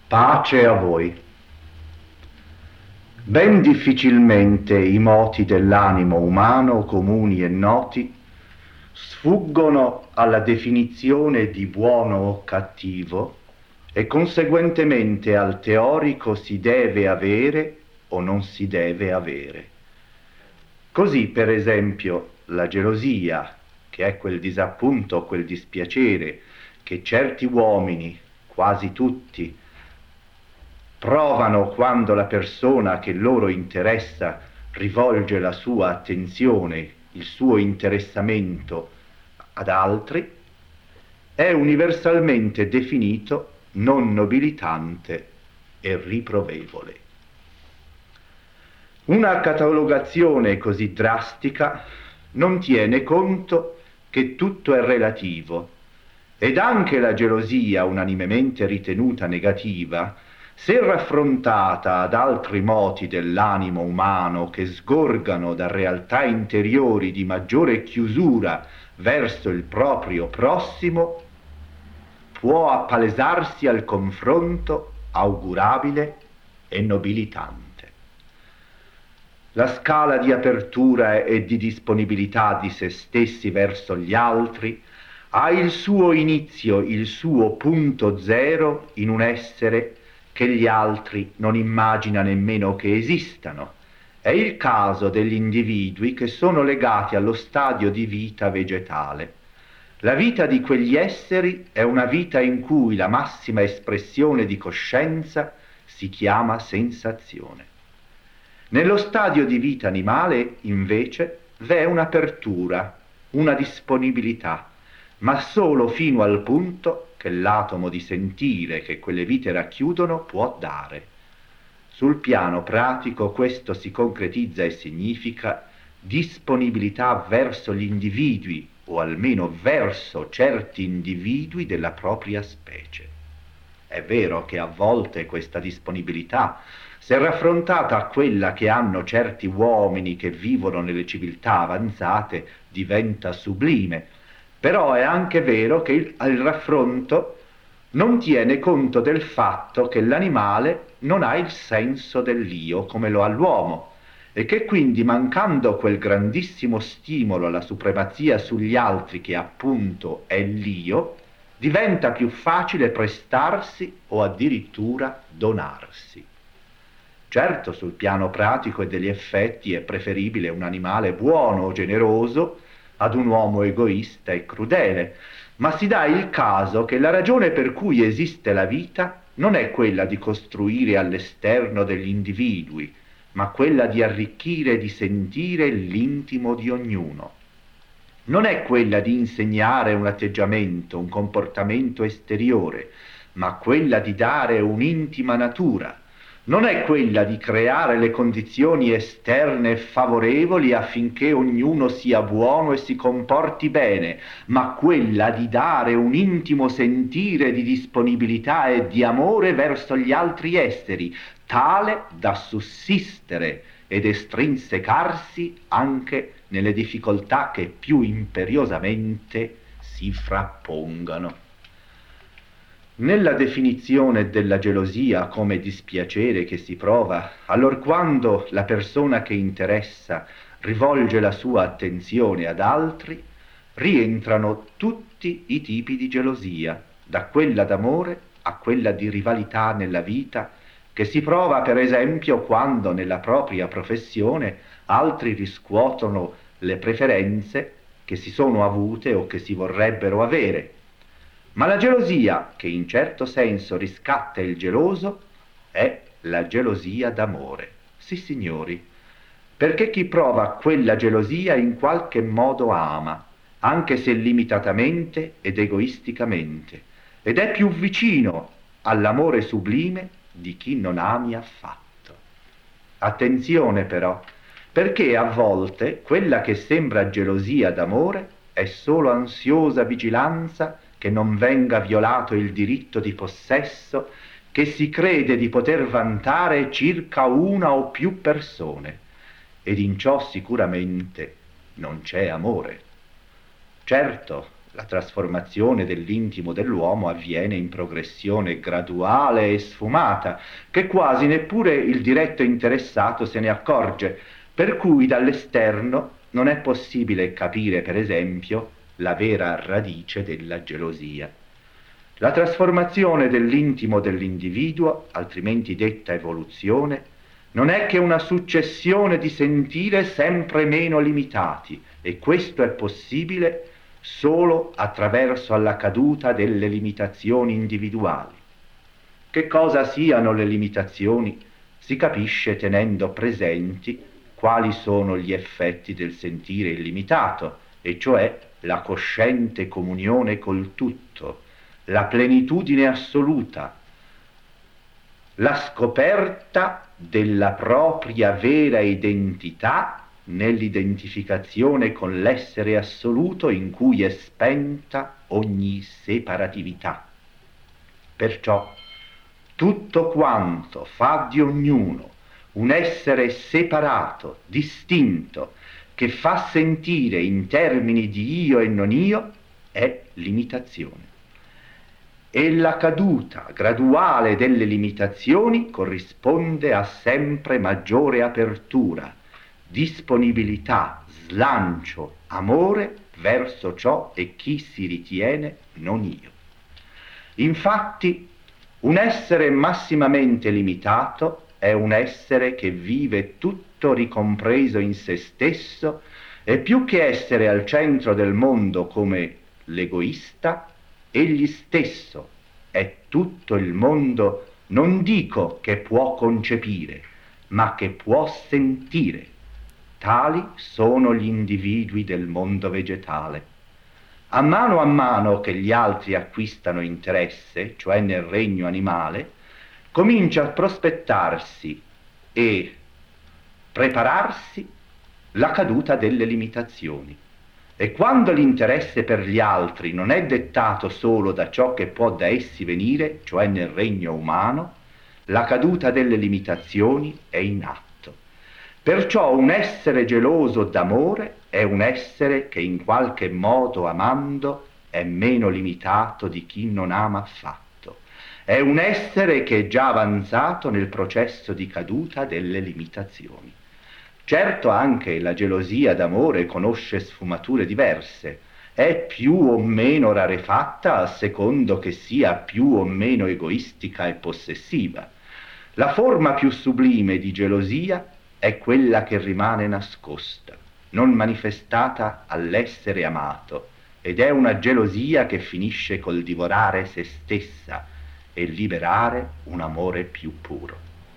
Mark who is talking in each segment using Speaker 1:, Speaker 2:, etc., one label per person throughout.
Speaker 1: Pace a voi. Ben difficilmente i moti dell'animo umano, comuni e noti, sfuggono alla definizione di buono o cattivo e conseguentemente al teorico si deve avere o non si deve avere. Così, per esempio, la gelosia, che è quel disappunto, quel dispiacere che certi uomini, quasi tutti, provano quando la persona che loro interessa rivolge la sua attenzione, il suo interessamento ad altri, è universalmente definito non nobilitante e riprovevole. Una catalogazione così drastica non tiene conto che tutto è relativo ed anche la gelosia unanimemente ritenuta negativa, se raffrontata ad altri moti dell'animo umano che sgorgano da realtà interiori di maggiore chiusura verso il proprio prossimo, può appalesarsi al confronto augurabile e nobilitante. La scala di apertura e di disponibilità di se stessi verso gli altri ha il suo inizio, il suo punto zero in un essere che gli altri non immagina nemmeno che esistano. È il caso degli individui che sono legati allo stadio di vita vegetale. La vita di quegli esseri è una vita in cui la massima espressione di coscienza si chiama sensazione. Nello stadio di vita animale, invece, v'è un'apertura, una disponibilità, ma solo fino al punto che l'atomo di sentire che quelle vite racchiudono può dare. Sul piano pratico questo si concretizza e significa disponibilità verso gli individui, o almeno verso certi individui della propria specie. È vero che a volte questa disponibilità, se raffrontata a quella che hanno certi uomini che vivono nelle civiltà avanzate, diventa sublime, però è anche vero che il raffronto non tiene conto del fatto che l'animale non ha il senso dell'io come lo ha l'uomo e che quindi, mancando quel grandissimo stimolo alla supremazia sugli altri che appunto è l'io, diventa più facile prestarsi o addirittura donarsi. Certo, sul piano pratico e degli effetti è preferibile un animale buono o generoso ad un uomo egoista e crudele, ma si dà il caso che la ragione per cui esiste la vita non è quella di costruire all'esterno degli individui, ma quella di arricchire e di sentire l'intimo di ognuno. Non è quella di insegnare un atteggiamento, un comportamento esteriore, ma quella di dare un'intima natura. Non è quella di creare le condizioni esterne favorevoli affinché ognuno sia buono e si comporti bene, ma quella di dare un intimo sentire di disponibilità e di amore verso gli altri esseri, tale da sussistere ed estrinsecarsi anche nelle difficoltà che più imperiosamente si frappongano. Nella definizione della gelosia come dispiacere che si prova, allorquando la persona che interessa rivolge la sua attenzione ad altri, rientrano tutti i tipi di gelosia, da quella d'amore a quella di rivalità nella vita, che si prova per esempio quando nella propria professione altri riscuotono le preferenze che si sono avute o che si vorrebbero avere. Ma la gelosia, che in certo senso riscatta il geloso, è la gelosia d'amore. Sì, signori, perché chi prova quella gelosia in qualche modo ama, anche se limitatamente ed egoisticamente, ed è più vicino all'amore sublime di chi non ami affatto. Attenzione però, perché a volte quella che sembra gelosia d'amore è solo ansiosa vigilanza che non venga violato il diritto di possesso che si crede di poter vantare circa una o più persone, ed in ciò sicuramente non c'è amore. Certo, La trasformazione dell'intimo dell'uomo avviene in progressione graduale e sfumata, che quasi neppure il diretto interessato se ne accorge, per cui dall'esterno non è possibile capire, per esempio, la vera radice della gelosia. La trasformazione dell'intimo dell'individuo, altrimenti detta evoluzione, non è che una successione di sentire sempre meno limitati, e questo è possibile solo attraverso la caduta delle limitazioni individuali. Che cosa siano le limitazioni si capisce tenendo presenti quali sono gli effetti del sentire illimitato, e cioè la cosciente comunione col tutto, la plenitudine assoluta, la scoperta della propria vera identità nell'identificazione con l'essere assoluto in cui è spenta ogni separatività. Perciò tutto quanto fa di ognuno un essere separato, distinto, che fa sentire in termini di io e non io, è limitazione. E la caduta graduale delle limitazioni corrisponde a sempre maggiore apertura, disponibilità, slancio, amore verso ciò e chi si ritiene non io. Infatti, un essere massimamente limitato è un essere che vive tutto ricompreso in se stesso e più che essere al centro del mondo come l'egoista, egli stesso è tutto il mondo, non dico che può concepire, ma che può sentire. Tali sono gli individui del mondo vegetale. A mano che gli altri acquistano interesse, cioè nel regno animale, comincia a prospettarsi e prepararsi la caduta delle limitazioni. E quando l'interesse per gli altri non è dettato solo da ciò che può da essi venire, cioè nel regno umano, la caduta delle limitazioni è in atto. Perciò un essere geloso d'amore è un essere che in qualche modo amando è meno limitato di chi non ama affatto. È un essere che è già avanzato nel processo di caduta delle limitazioni. Certo anche la gelosia d'amore conosce sfumature diverse, è più o meno rarefatta a secondo che sia più o meno egoistica e possessiva. La forma più sublime di gelosia è quella che rimane nascosta, non manifestata all'essere amato, ed è una gelosia che finisce col divorare se stessa e liberare un amore più puro.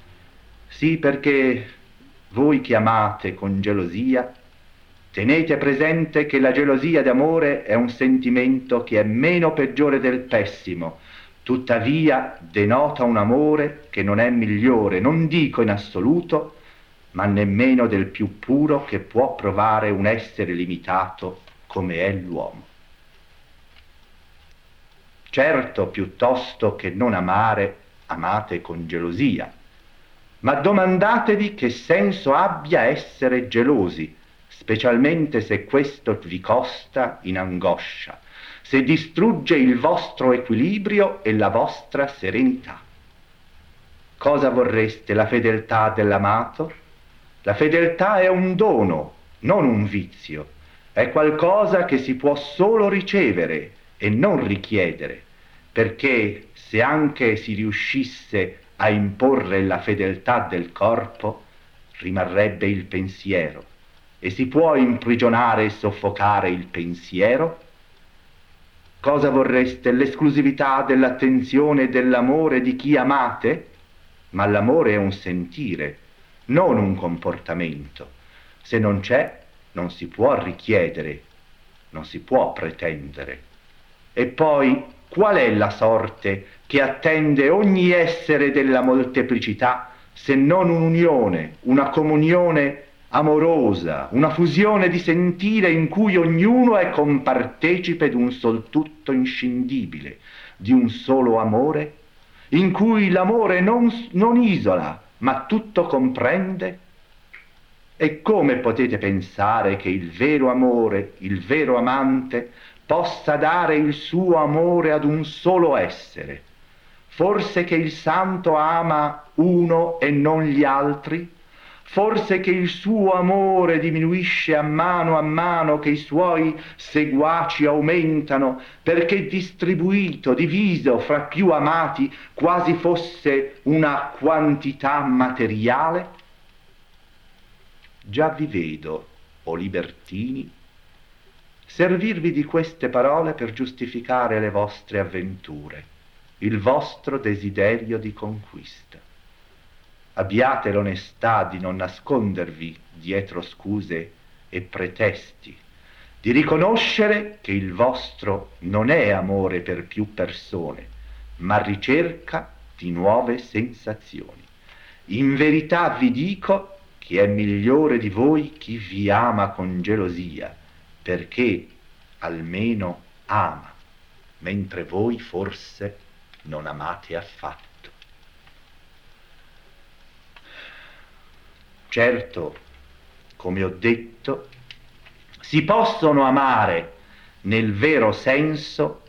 Speaker 1: Sì, perché voi che amate con gelosia, tenete presente che la gelosia d'amore è un sentimento che è meno peggiore del pessimo, tuttavia denota un amore che non è migliore, non dico in assoluto, ma nemmeno del più puro che può provare un essere limitato come è l'uomo. Certo, piuttosto che non amare, amate con gelosia, ma domandatevi che senso abbia essere gelosi, specialmente se questo vi costa in angoscia, se distrugge il vostro equilibrio e la vostra serenità. Cosa vorreste, la fedeltà dell'amato? La fedeltà è un dono, non un vizio, è qualcosa che si può solo ricevere e non richiedere, perché se anche si riuscisse a imporre la fedeltà del corpo, rimarrebbe il pensiero, e si può imprigionare e soffocare il pensiero? Cosa vorreste? L'esclusività dell'attenzione e dell'amore di chi amate? Ma l'amore è un sentire, non un comportamento. Se non c'è, non si può richiedere, non si può pretendere. E poi, qual è la sorte che attende ogni essere della molteplicità, se non un'unione, una comunione amorosa, una fusione di sentire in cui ognuno è compartecipe di un sol tutto inscindibile, di un solo amore, in cui l'amore non isola, ma tutto comprende? E come potete pensare che il vero amore, il vero amante, possa dare il suo amore ad un solo essere. Forse che il santo ama uno e non gli altri? Forse che il suo amore diminuisce a mano che i suoi seguaci aumentano, perché distribuito, diviso fra più amati, quasi fosse una quantità materiale? Già vi vedo, o libertini, servirvi di queste parole per giustificare le vostre avventure, il vostro desiderio di conquista. Abbiate l'onestà di non nascondervi dietro scuse e pretesti, di riconoscere che il vostro non è amore per più persone, ma ricerca di nuove sensazioni. In verità vi dico che è migliore di voi chi vi ama con gelosia, perché almeno ama, mentre voi forse non amate affatto. Certo, come ho detto, si possono amare nel vero senso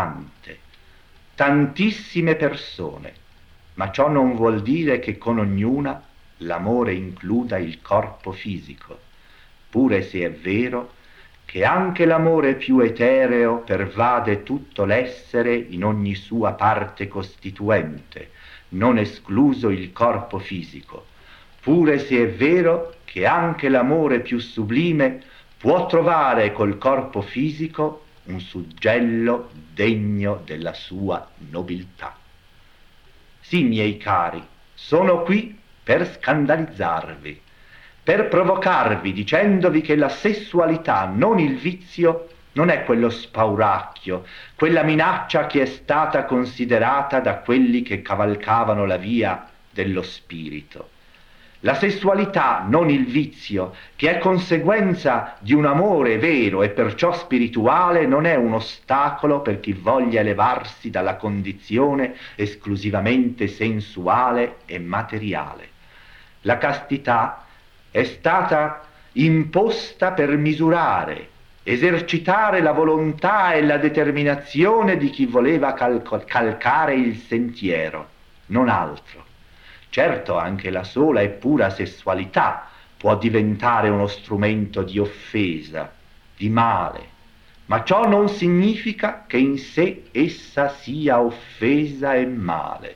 Speaker 1: tantissime persone, ma ciò non vuol dire che con ognuna l'amore includa il corpo fisico, pure se è vero che anche l'amore più etereo pervade tutto l'essere in ogni sua parte costituente, non escluso il corpo fisico. Pure se è vero che anche l'amore più sublime può trovare col corpo fisico un suggello degno della sua nobiltà. Sì, miei cari, sono qui per scandalizzarvi, per provocarvi dicendovi che la sessualità, non il vizio, non è quello spauracchio, quella minaccia che è stata considerata da quelli che cavalcavano la via dello spirito. La sessualità, non il vizio, che è conseguenza di un amore vero e perciò spirituale, non è un ostacolo per chi voglia elevarsi dalla condizione esclusivamente sensuale e materiale. La castità è stata imposta per misurare, esercitare la volontà e la determinazione di chi voleva calcare il sentiero, non altro. Certo, anche la sola e pura sessualità può diventare uno strumento di offesa, di male, ma ciò non significa che in sé essa sia offesa e male.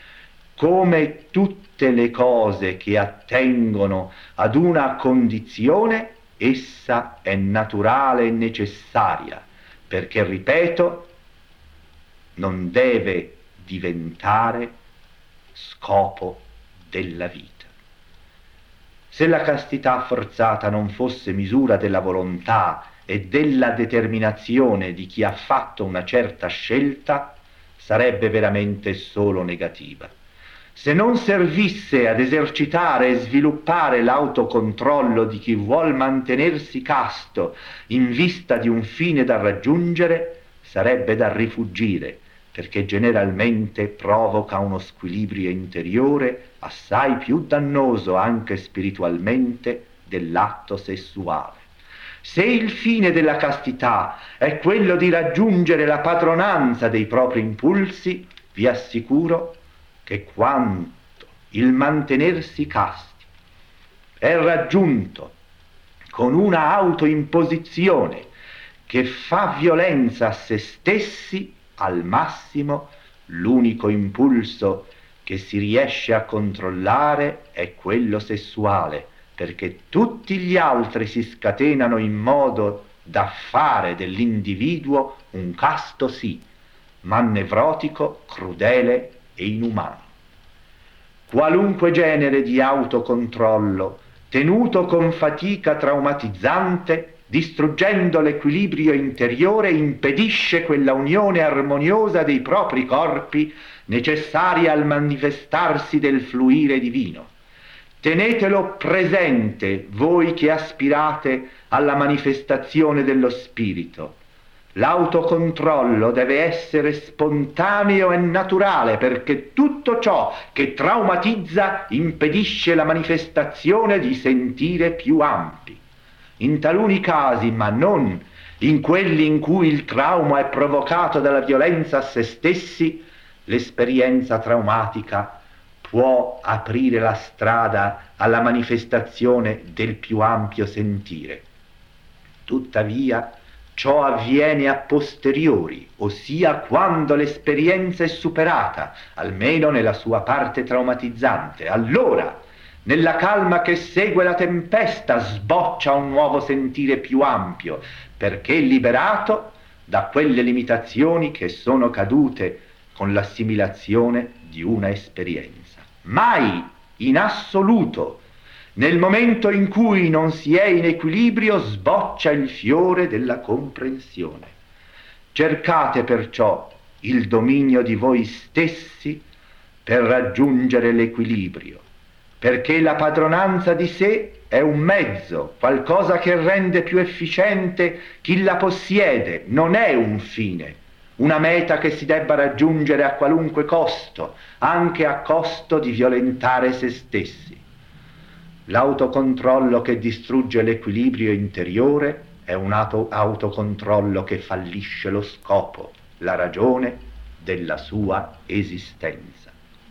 Speaker 1: Come tutte le cose che attengono ad una condizione, essa è naturale e necessaria, perché, ripeto, non deve diventare scopo della vita. Se la castità forzata non fosse misura della volontà e della determinazione di chi ha fatto una certa scelta, sarebbe veramente solo negativa. Se non servisse ad esercitare e sviluppare l'autocontrollo di chi vuol mantenersi casto in vista di un fine da raggiungere, sarebbe da rifuggire, perché generalmente provoca uno squilibrio interiore assai più dannoso anche spiritualmente dell'atto sessuale. Se il fine della castità è quello di raggiungere la padronanza dei propri impulsi, vi assicuro che quando il mantenersi casti è raggiunto con una autoimposizione che fa violenza a se stessi, al massimo l'unico impulso che si riesce a controllare è quello sessuale, perché tutti gli altri si scatenano in modo da fare dell'individuo un casto sì, ma nevrotico, crudele e inumano. Qualunque genere di autocontrollo, tenuto con fatica traumatizzante, distruggendo l'equilibrio interiore, impedisce quella unione armoniosa dei propri corpi necessaria al manifestarsi del fluire divino. Tenetelo presente, voi che aspirate alla manifestazione dello spirito. L'autocontrollo deve essere spontaneo e naturale, perché tutto ciò che traumatizza impedisce la manifestazione di sentire più ampi. In taluni casi, ma non in quelli in cui il trauma è provocato dalla violenza a se stessi, l'esperienza traumatica può aprire la strada alla manifestazione del più ampio sentire. Tuttavia, ciò avviene a posteriori, ossia quando l'esperienza è superata, almeno nella sua parte traumatizzante. Allora, nella calma che segue la tempesta, sboccia un nuovo sentire più ampio, perché liberato da quelle limitazioni che sono cadute con l'assimilazione di una esperienza. Mai in assoluto, nel momento in cui non si è in equilibrio, sboccia il fiore della comprensione. Cercate perciò il dominio di voi stessi per raggiungere l'equilibrio, perché la padronanza di sé è un mezzo, qualcosa che rende più efficiente chi la possiede, non è un fine, una meta che si debba raggiungere a qualunque costo, anche a costo di violentare se stessi. L'autocontrollo che distrugge l'equilibrio interiore è un autocontrollo che fallisce lo scopo, la ragione della sua esistenza.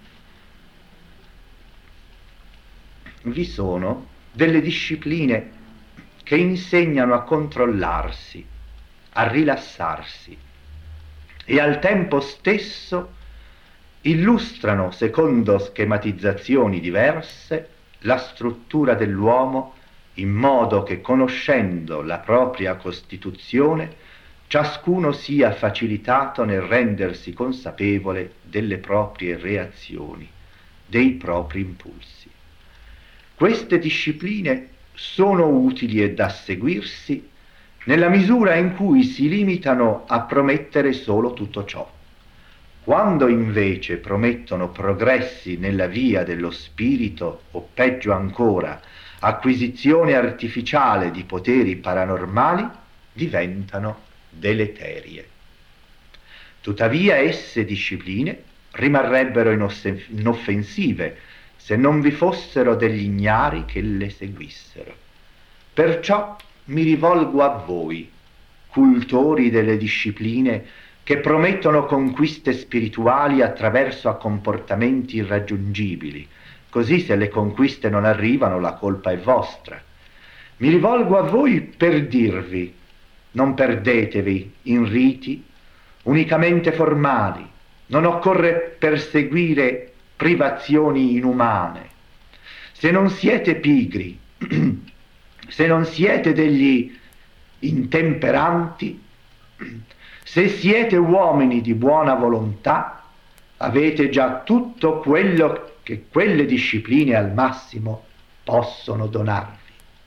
Speaker 1: Vi sono delle discipline che insegnano a controllarsi, a rilassarsi e al tempo stesso illustrano, secondo schematizzazioni diverse, la struttura dell'uomo in modo che, conoscendo la propria costituzione, ciascuno sia facilitato nel rendersi consapevole delle proprie reazioni, dei propri impulsi. Queste discipline sono utili e da seguirsi nella misura in cui si limitano a promettere solo tutto ciò. Quando invece promettono progressi nella via dello spirito o peggio ancora acquisizione artificiale di poteri paranormali, diventano deleterie. Tuttavia esse discipline rimarrebbero inoffensive se non vi fossero degli ignari che le seguissero. Perciò mi rivolgo a voi, cultori delle discipline che promettono conquiste spirituali attraverso comportamenti irraggiungibili, così se le conquiste non arrivano la colpa è vostra. Mi rivolgo a voi per dirvi: non perdetevi in riti unicamente formali, non occorre perseguire privazioni inumane. Se non siete pigri, se non siete degli intemperanti, se siete uomini di buona volontà, avete già tutto quello che quelle discipline al massimo possono donarvi.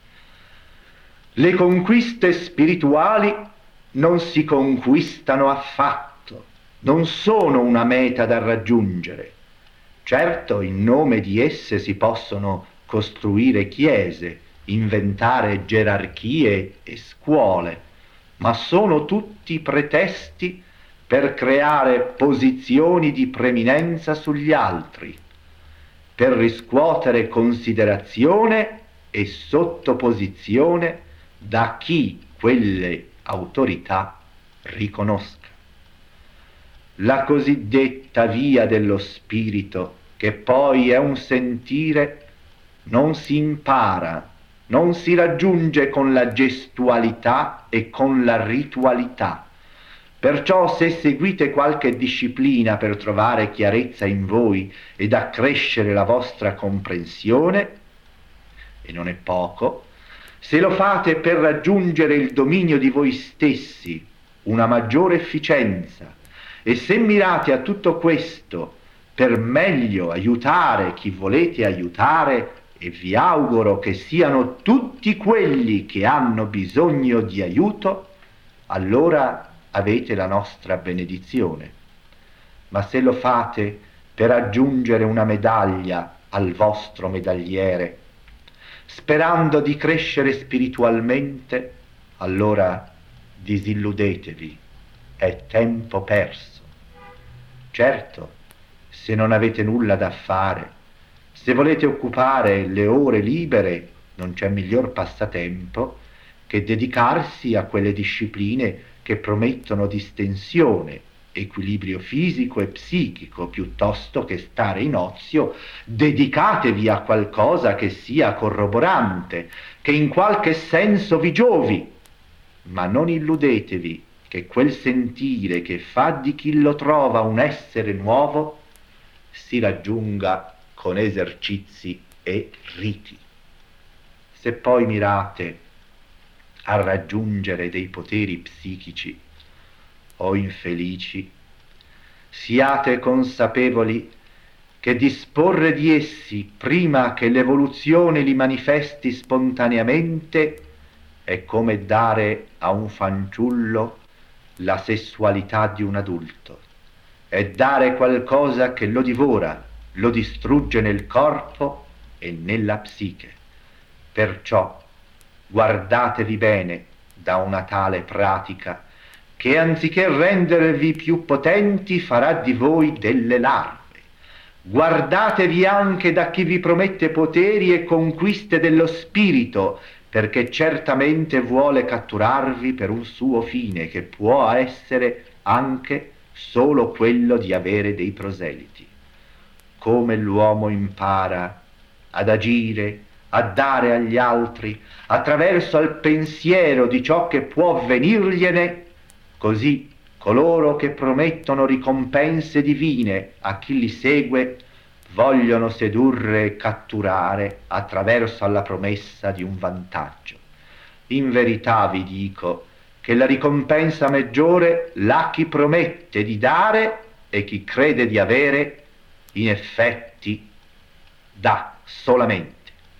Speaker 1: Le conquiste spirituali non si conquistano affatto, non sono una meta da raggiungere. Certo, in nome di esse si possono costruire chiese, inventare gerarchie e scuole, ma sono tutti pretesti per creare posizioni di preminenza sugli altri, per riscuotere considerazione e sottoposizione da chi quelle autorità riconosca. La cosiddetta via dello spirito, che poi è un sentire, non si impara, non si raggiunge con la gestualità e con la ritualità. Perciò se seguite qualche disciplina per trovare chiarezza in voi ed accrescere la vostra comprensione, e non è poco, se lo fate per raggiungere il dominio di voi stessi, una maggiore efficienza, e se mirate a tutto questo per meglio aiutare chi volete aiutare, e vi auguro che siano tutti quelli che hanno bisogno di aiuto, allora avete la nostra benedizione. Ma se lo fate per aggiungere una medaglia al vostro medagliere, sperando di crescere spiritualmente, allora disilludetevi, è tempo perso. Certo, se non avete nulla da fare, se volete occupare le ore libere, non c'è miglior passatempo che dedicarsi a quelle discipline che promettono distensione, equilibrio fisico e psichico, piuttosto che stare in ozio. Dedicatevi a qualcosa che sia corroborante, che in qualche senso vi giovi, ma non illudetevi che quel sentire che fa di chi lo trova un essere nuovo si raggiunga con esercizi e riti. Se poi mirate a raggiungere dei poteri psichici o infelici, siate consapevoli che disporre di essi prima che l'evoluzione li manifesti spontaneamente è come dare a un fanciullo la sessualità di un adulto, è dare qualcosa che lo divora, lo distrugge nel corpo e nella psiche. Perciò guardatevi bene da una tale pratica che anziché rendervi più potenti farà di voi delle larve. Guardatevi anche da chi vi promette poteri e conquiste dello spirito, perché certamente vuole catturarvi per un suo fine, che può essere anche solo quello di avere dei proseliti. Come l'uomo impara ad agire, a dare agli altri, attraverso il pensiero di ciò che può venirgliene, così coloro che promettono ricompense divine a chi li segue vogliono sedurre e catturare attraverso la promessa di un vantaggio. In verità vi dico che la ricompensa maggiore l'ha chi promette di dare e chi crede di avere, in effetti dà solamente.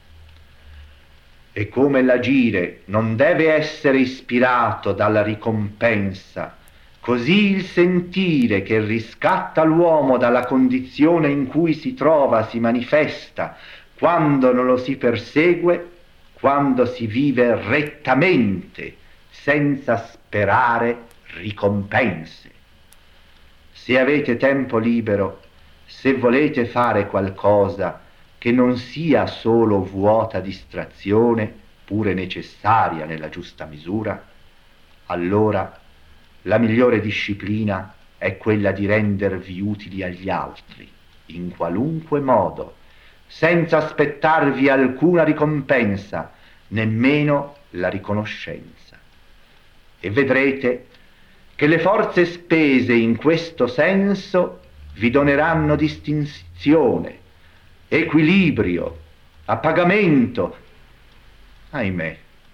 Speaker 1: E come l'agire non deve essere ispirato dalla ricompensa, così il sentire che riscatta l'uomo dalla condizione in cui si trova si manifesta quando non lo si persegue, quando si vive rettamente, senza sperare ricompense. Se avete tempo libero, se volete fare qualcosa che non sia solo vuota distrazione, pure necessaria nella giusta misura, allora la migliore disciplina è quella di rendervi utili agli altri, in qualunque modo, senza aspettarvi alcuna ricompensa, nemmeno la riconoscenza. E vedrete che le forze spese in questo senso vi doneranno distinzione, equilibrio, appagamento. Ahimè,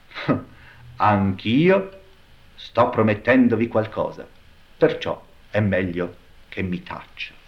Speaker 1: anch'io sto promettendovi qualcosa, perciò è meglio che mi taccia.